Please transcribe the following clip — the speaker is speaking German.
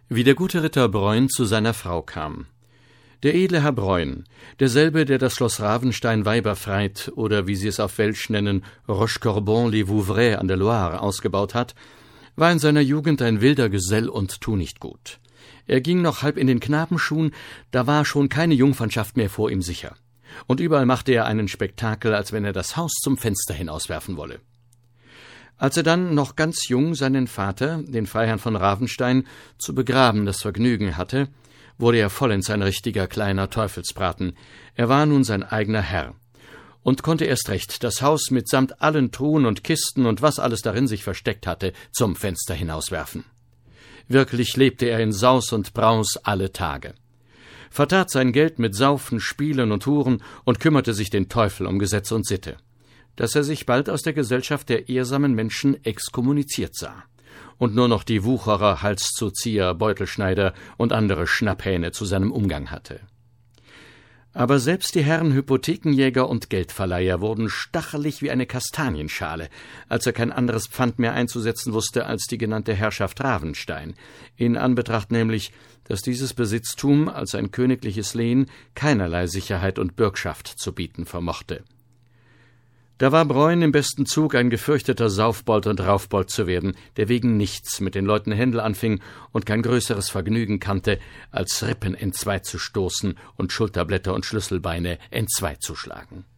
Wie der gute Ritter Breuin zu seiner Frau kam. Der edle Herr Breuin, derselbe, der das Schloss Ravenstein Weiberfreit oder wie sie es auf Welsch nennen, Rochecorbon-les-Vouvray an der Loire ausgebaut hat, war in seiner Jugend ein wilder Gesell und tunichtgut. Er ging noch halb in den Knabenschuhen, da war schon keine Jungfernschaft mehr vor ihm sicher. Und überall machte er einen Spektakel, als wenn er das Haus zum Fenster hinauswerfen wolle. Als er dann noch ganz jung seinen Vater, den Freiherrn von Ravenstein, zu begraben das Vergnügen hatte, wurde er vollends ein richtiger kleiner Teufelsbraten. Er war nun sein eigener Herr und konnte erst recht das Haus mitsamt allen Truhen und Kisten und was alles darin sich versteckt hatte, zum Fenster hinauswerfen. Wirklich lebte er in Saus und Braus alle Tage. Vertat sein Geld mit Saufen, Spielen und Huren und kümmerte sich den Teufel um Gesetz und Sitte, dass er sich bald aus der Gesellschaft der ehrsamen Menschen exkommuniziert sah und nur noch die Wucherer, Halszuzieher, Beutelschneider und andere Schnapphähne zu seinem Umgang hatte. Aber selbst die Herren Hypothekenjäger und Geldverleiher wurden stachelig wie eine Kastanienschale, als er kein anderes Pfand mehr einzusetzen wusste als die genannte Herrschaft Ravenstein, in Anbetracht nämlich, dass dieses Besitztum als ein königliches Lehen keinerlei Sicherheit und Bürgschaft zu bieten vermochte. Da war Breuin im besten Zug, ein gefürchteter Saufbold und Raufbold zu werden, der wegen nichts mit den Leuten Händel anfing und kein größeres Vergnügen kannte, als Rippen entzwei zu stoßen und Schulterblätter und Schlüsselbeine entzwei zu schlagen.